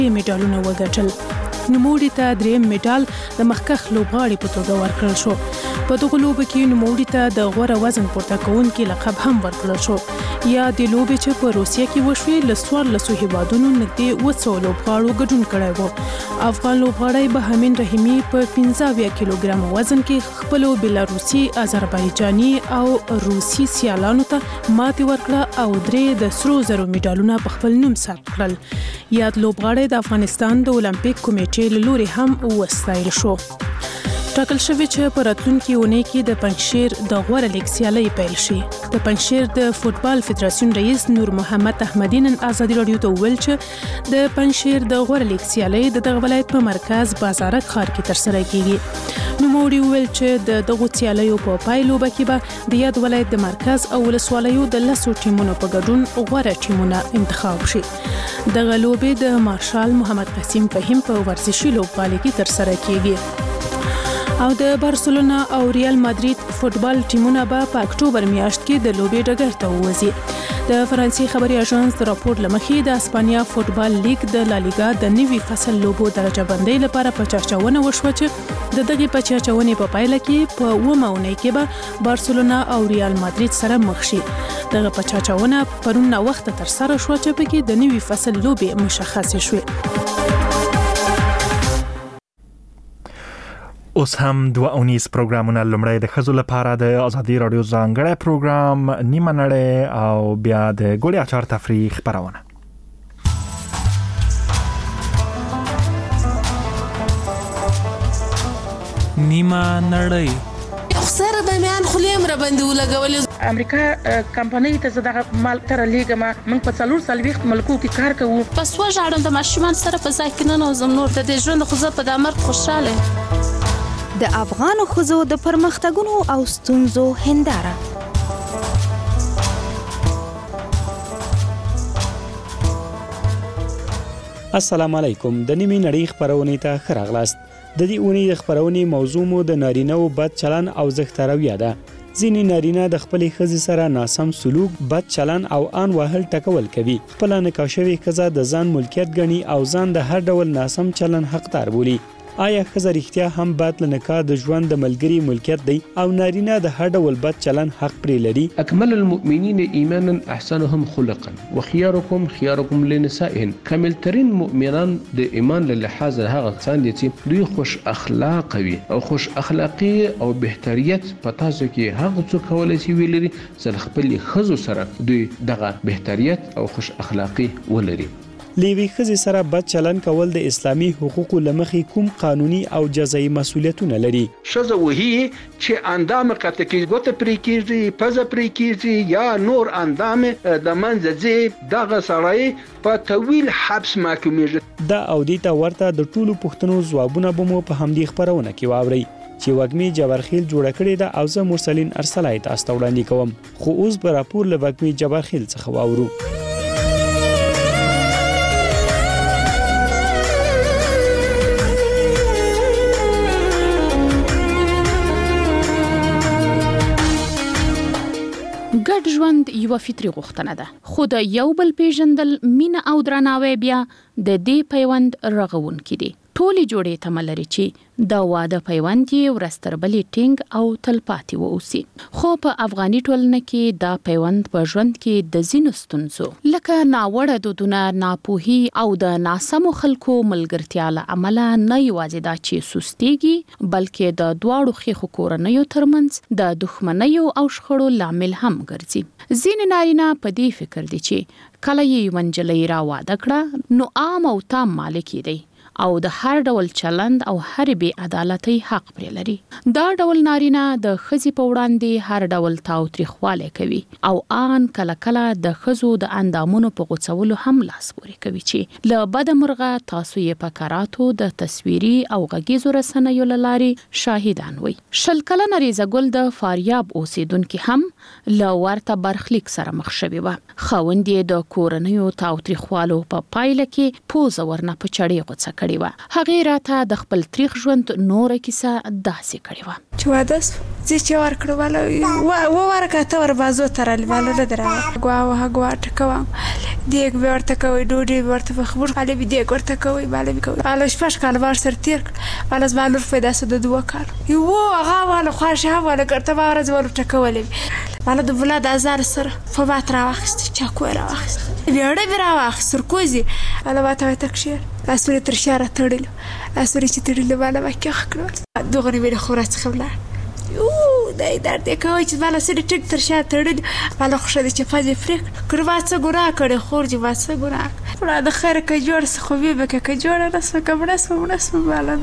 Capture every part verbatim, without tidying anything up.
میډالونه وګټل. نوموړي ته دریم میډال د مخکښ لوبغاړي په توګه ورکړل شو. په دغه لوبه کې نوموړي ته د غوره وزن پورته کوونکي لقب هم ورکړل شو. یا د لوبې چې په روسیه کې وشوې له څوارلسو هیوادونو نږدې اوه سوه لوبغاړو ګډون کړی و. افغان لوبغاړی بهامین رحیمي په پنځه اویا کیلوګرامه وزن کې خپلو بلاروسي، آذربایجاني او روسي سیالانو ته ماتې ورکړه او درې د سرو زرو میډالونه په خپل نوم ثبت کړل. یاد لوبغاړی د افغانستان د اولمپیک کمیټې له لوري هم وستایل شو. ټاکل شوی چې په راتلونکي اونۍ کې د پنجشیر د غوره لیګ سیالۍ پیل شي. د پنجشیر د فوټبال فدراسیون رئیس نور محمد احمدی نن ازادي راډیو ته وویل چې د پنجشیر د غوره لیګ سیالۍ د دغه ولایت په مرکز بازارک ښار کې ترسره کیږي. نوموړي وویل چې د دغو سیالیو په پایلوبه کې به د یاد ولایت د مرکز او ولسوالیو د لسو ټیمونو په ګډون غوره ټیمونه انتخاب شي. دغه لوبې د مارشال محمد قاسم فهیم په ورزشي لوبغالي کې ترسره کیږي. او د بارسلونا او ریال مادرید فوټبال ټیمونه به په اکتوبر میاشت کې د لوبې ډګر ته ووځي. د فرانسې خبري اژانس د راپور لمخې د اسپانیا فوټبال لیګ د لالیګا د نوي فصل لوبو درجه بندۍ لپاره په چارچاونه وشوه چې د دغه په چارچاونې په پایله کې په اوومه اونۍ کې به بارسلونا او ریال مادرید سره مخ شي. دغه په چارچاونه پرون وخت تر سره شو چې پکې د نوي فصل لوبې مشخص شوې. اوس هم دوه اونیز پروګرامونه. لومړی د ښځو لپاره د ازادي راډیو ځانګړی پروګرام نیمه نړۍ او بیا د ګوړې اچار تفریح خپرونه. نیمه نړۍ. خسر به میان خلیم را باندې ولګول. امریکا کمپنۍ ته زده مال تر لیګه ما من په څلور سلويخت ملکو کې کار کوو. پس وژاړم د ماشومان سره په ځای کې نه نوزم نور د دې ژوند خو زه په دامر خوشاله. د افغان ښځو د پرمختګونو او ستونزو هنداره. السلام علیکم. د نیمه نړۍ خبرونه ته ښه راغلاست. د دې اونۍ د خبرونې موضوع مو د نارینه‌و بد چلن او زښترویه ده. ځینې نارینه د خپلې ښځې سره ناسم سلوک، بد چلن او آن وهل ټکول کوي. خپل نکاح شوې ښځه د ځان ملکیت ګڼي او ځان د هر ډول ناسم چلن حقدار بولي. آیا ښځه رښتیا هم باید له نکاح د ژوند د ملګري ملکیت دی او نارینه د هر ډول بد چلن حق پرې لري؟ اکمل المؤمنین ایمانا احسنهم خلقا وخياركم خياركم لنسائهم. کامل ترین مؤمنان د ایمان له لحاظ هغه کسان دي چې دوی خوش اخلاق وي او خوش اخلاقی او بهتریت په تاسو کې هغه څوک کولای شي ویلري چې خپل ښځو سره دوی دغه بهتریت او خوش اخلاقی ولري. لیوی ښځې سره بد چلن کول د اسلامي حقوقو لمخې کوم قانوني او جزایي مسولیتونه لري؟ ښځه وهي چې اندام قطع کیږي، ګوته پرې کیږي، پزه پرې کیږي یا نور اندام د منځه ځي، دغه سړی په طویل حبس محکومیږي. دا او دې ته ورته د ټولو پوښتنو ځوابونه به مو په همدې خبرونه کې واورئ چې وږمې جبرخیل جوړه کړې ده او زه مرسلین ارسلای تاسو ته وړاندې کوم. خو اوس به راپور له وږمې جبرخیل څخه واورو. ګډ ژوند یو فطري غوښتنه ده، خو د یو بل پیژندل، مینه او درناوی بیا د دې پیوند رغونکي دي. ټولې جوړې تمه لري چې دا واده پیوند یې ورځ تر بلې ټینګ او تلپاتې واوسي. خو په افغاني ټولنه کې دا پیوند په ژوند کې د ځینو ستونزو لکه ناوړه دودونه، ناپوهي او د ناسمو خلکو ملګرتیا له امله نه یوازې دا چې سستېږي، بلکې د دواړو ښیښو کورنیو ترمنځ د دښمنیو او شخړو لامل هم ګرځي. ځینې نارینه په دې فکر دي چې کله یې یوه نجلۍ را واده کړه نو عام او تام مالک دی او د هر ډول چلند او هر بې عدالتۍ حق پرې لري. دا ډول نارینه د ښځې په وړاندې هر ډول تاوتریخوالی کوي او آن کله کله د ښځو د اندامونو په غوڅولو هم لاس پورې کوي چې له بده مرغه تاسو یې په کراتو د تصویري او غږیزو رسنیو له لارې شاهدان وئ. شل کلنه ریزه ګل د فاریاب اوسیدونکي هم له ورته برخلیک سره مخ شوې وه. خاوند یې د کورنیو تاوتریخوالو په پایله کې پوزه ورنه په چړې غوڅه کړې و. هغه راته د خپل تاریخ ژوند نور کیسه داسې کړې و. چې واده زه چې ورکړو والا و ورکته ور بازو ترل والا نه درا غوا وها غوا ټکوم دیګ ورته کوي ډوډۍ ورته خبر علي بي دیګ ورته کوي بالا بي کوي والا شپږ کال ور سر تیر والا زمالور فدا سود دوه کال یو هغه والا خوښه والا ګرته ورځ ور ټکولې والا د ولاد ازار سره فبات راوخست چاکو راوخست بیاړه بیا واخست سرکوزي والا واته تکشیر اسوري تر شاره تړل اسوري چې تړل والا وکه خکړه دغه ویل خورات خبره یو دای درد کوي چې والا سړي ټیک تر شا تړل والا خوشاله چې فاجي فریک کړواڅه ګورا کړي خورجي واسه ګورا ولا د خیر کې جوړ خو به کې جوړ راس کبړه سمونه سم والا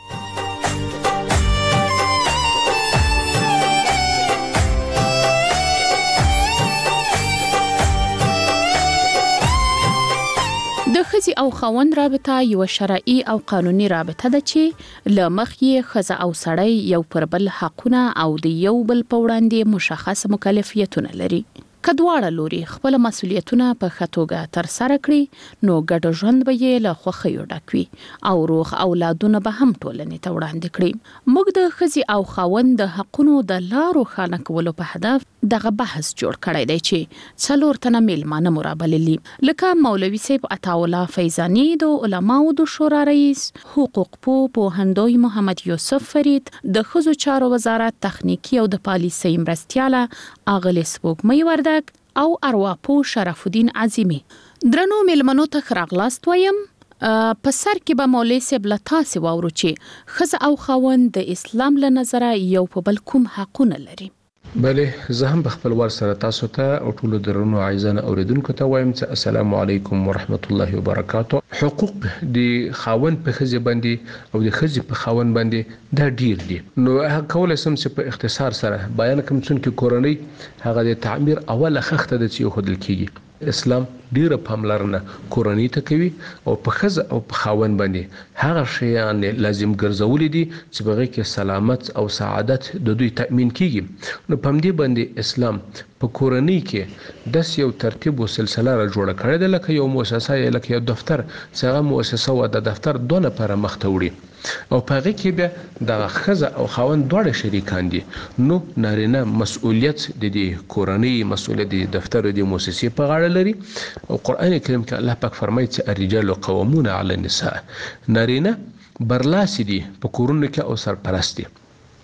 د ښځې او خاوند رابطه یو شرعي او قانوني رابطه ده چې لمخ یې ښځه او سړی یو پر بل حقونه او د یو بل په وړاندې مشخص مکلفیتونه لري. که دواړه لوري خپل مسؤلیتونه په ښه توګه ترسره کړي نو ګډ ژوند به یې له خوښیو ډک وي او روغ اولادونه به هم ټولنې ته وړاندې کړي. موږ د ښځې او خاوند د حقونو د لا روښانه کولو په هدف دغه بحث جوړ کړی دی چې څلور تنه میلمانه مو رابللي لکه مولوي صاحب عطاالله فیضاني د علماو د شورا رئیس، حقوق پوه پوهندوی محمد یوسف فرید، د ښځو چارو وزارت تخنیکی او د پالیسۍ مرستیاله اغلې سپوږمۍ وردګ او ارواپوه شرف الدین عظیمی. درنو میلمنو ته ښه راغلاست وایم. په سر کې به مولوي صاحب له تاسې واورو چې ښځه او خاوند د اسلام له نظره یو په بل کوم حقونه لري. بله زه هم په خپل ور سره تاسو ته او ټولو درنو عزیزانو اوریدونکو ته وایم چې السلام علیکم ورحمت الله وبرکاته. حقوق د خاوند په ښځې باندې او د ښځې په خاوند باندې دا ډیر دي. نو کولای شم چې په اختصار سره بیان کوم چې کورنۍ هغه د تعمیر اوله خښته د چې خودل کیږي. اسلام ډیره پاملرنه کورنۍ ته کوي او په ښځه او په خاوند باندې هغه شیان لازم ګرځولي دي چې بغیر کې سلامت او سعادت د دوی تأمین کیږي. نو په دې باندې اسلام په کورنۍ کې د یو ترتیب او سلسله را جوړه کړې ده لکه یو مؤسسه یا لکه یو دفتر چې هغه مؤسسه او د دفتر دوه لپاره مخ ته وړي او په هغه کې به د ښځه او خاوند دواړه شریکان دي. نو نارینه مسؤلیت د دې کورنۍ مسؤلیت د دفتر د مؤسسې په غاړه لري او قرآن کریم کې الله پاک فرمایي چې الرجال قوامون علی النساء، نارینه برلاسی دي په کورونو کې او سرپرست دي.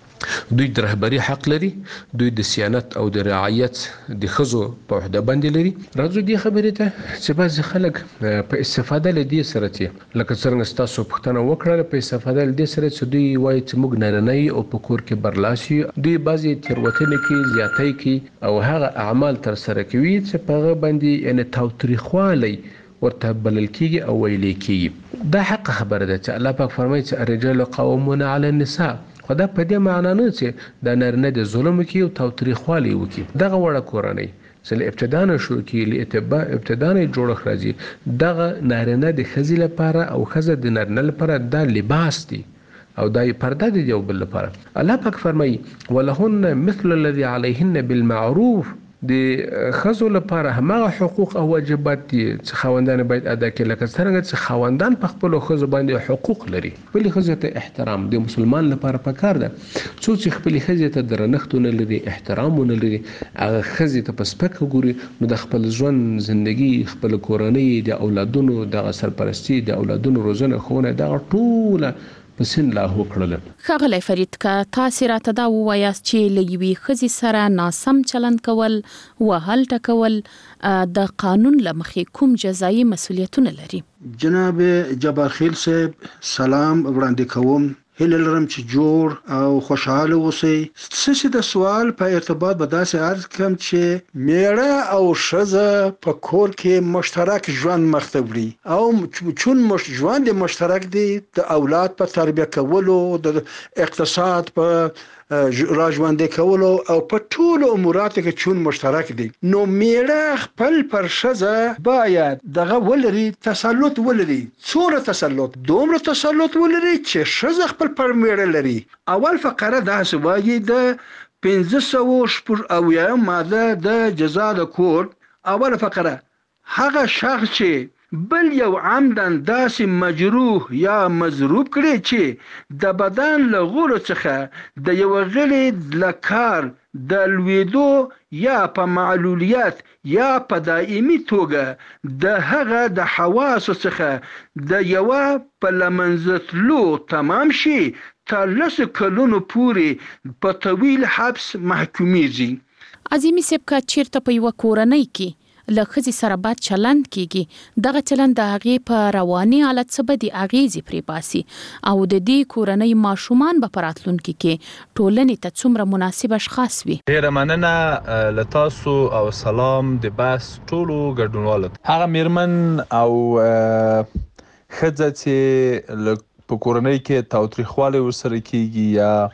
دوی د رهبری حق لري، دوی د سیانت او د رعایت د ښځو په عهده باندې لري. راځو دې خبرې ته چې بعضې خلک په استفاده له دې سره چې لکه څرنګه ستاسو پوښتنه وکړله په استفاده له دې سره چې دوی وایي چې موږ نارینه یو او په کور کې برلاسی یو، دوی بعضې تېروتنې کوي، زیاتی کوي او هغه اعمال ترسره کوي چې په هغه باندې یعنې تاوتریخوالی ورته بلل کیږي او ویلی کیږي. دا حق خبره ده چې الله پاک فرمایي چې الرجال قوامون علی النساء، خو دا په دې معنا نه چې دا نارینه د ظلم کوي او تاوتریخوالی وکړي. دغه وړه کورنۍ چې له ابتدا نه شروع کیږي، له ابتدا نه جوړښت راځي، دغه نارینه د ښځې لپاره او ښځه د نارینه لپاره دا لباس دی او دا پرده دی یو بل لپاره. الله پاک فرمایي ولهن مثل الذي عليهن بالمعروف، د ښځو لپاره هماغه حقوق او واجبات دي چې خاوندان باید ادا کړي لکه څنګه چې خاوندان په خپلو ښځو باندې حقوق لري. خپلې ښځې ته احترام د مسلمان لپاره پکار ده. څوک چې خپلې ښځې ته درنښت ونه لري، احترام ونه لري، هغه ښځې ته په سپکه ګوري، نو د خپل ژوند زندگی، خپل کورنۍ، د اولادونو دغه سرپرستی، د اولادونو روزنه ښوونه دغه ټوله پسین لاهو کړل. ښاغلی فرید که تاسې راته دا ووایاست چې له یوې ښځې سره ناسم چلند کول، وهل ټکول د قانون له مخې کوم جزایي مسؤلیتونه لري؟ جناب جبار خیل صاحب سلام وړاندې کوم. هیله لرم چې جوړ او خوشحاله اوسئ. ستاسو د سوال په ارتباط به داسې عرض کوم چې میړه او ښځه په کور کې مشترک ژوند مخ ته وړي او چون مش ژوند مشترک دی د اولاد په تربیه کولو، د اقتصاد په راژوندي کولو او په ټولو اموراتو کې چون مشترک دي، نو میړه خپل پر ښځه باید دغه ولري، تسلط ولري. څومره تسلط؟ دومره تسلط ولري چې ښځه خپل پر میړه لري. اول فقره داسې وایي د پنځه سوه شپږ اویایم ماده د جزا د کور اوله فقره، هغه شخص چې بل یو عمدن داسې مجروح یا مضروب کړي چې د بدن له غړو څخه د یو غړي له کار د لویدو یا په معلولیت یا په دائمي توګه د هغه د حواسو څخه د یوه په لمنځه تلو تمام شي تر لسو کلونو پورې په طویل حبس محکومیږي. عظیمي صاحب که چیرته په یوه کورنۍ کې له ښځې سره بد چلند کیږي، دغه چلند د هغې په رواني حالت څه بدې اغېزې پرې باسي او د دې کورنۍ ماشومان به په راتلونکي کې ټولنې ته څومره مناسب اشخاص وي. ډېره مننه له تاسو او سلام د بحث ټولو ګډونوالو ته. هغه میرمن او ښځه چې په کورنۍ کې تاوتریخوالی ورسره کیږي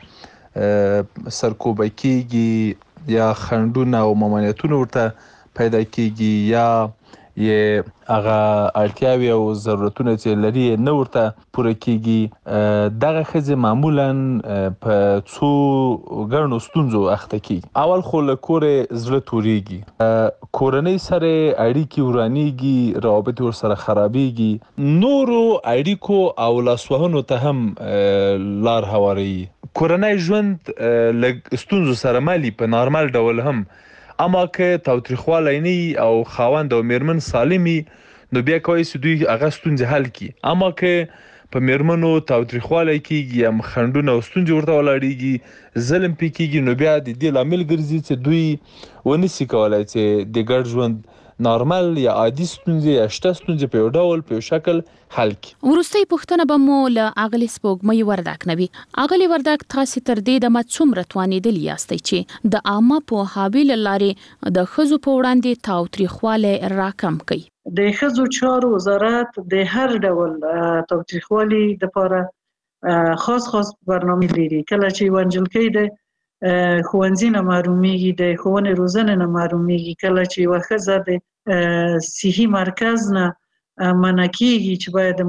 یا سرکوبه کیږي یا خنډونه او ممانعتونه ورته پیدا کیږي یا یې هغه اړتیاوې او ضرورتونه چې لري نه ورته پوره کیږي، دغه ښځې معمولا په څو ګڼو ستونزو اخته کیږي. اول خو له کورې زړه تورېږي، کورنۍ سره اړیکې ورانېږي، روابط ورسره خرابېږي، نورو اړیکو او لاسوهنو ته هم لار هواروي. کورنۍ ژوند لږ ستونزو سره مالي په نارمل ډول هم، اما که تاوتریخوالی نه او خاوند او میرمن سالمي نو بیا کولی شي دوی هغه ستونزې حل کړي. اما که په میرمنو تاوتریخوالی کیږي یا خنډونه او ستونزې ورته ولاړېږي، ظلم پې کیږي، نو بیا د دې لامل ګرځي چې دوی ونشي کولی چې د ګډ ژوند نارمل یا عادي ستونزې یا شته ستونزې په یو ډول په یو شکل حل کړي. وروستۍ پوښتنه به مو له اغلې سپوږمۍ وردک نه وي. اغلې وردک، تاسې تر دې دمه څومره توانېدلي یاستئ چې د عامه پوهاوي له لارې د ښځو په وړاندې تاوتریخوالی راکم کړئ؟ د ښځو چارو وزارت د هر ډول تاوتریخوالي دپاره خاص خاص برنامې لري. کله چې یوه نجلۍ د ښوونځي نه محرومیږي، د ښوونې روزنې نه محرومیږي، کله چې یوه ښځه د صحي مرکز نه منع کیږي چې باید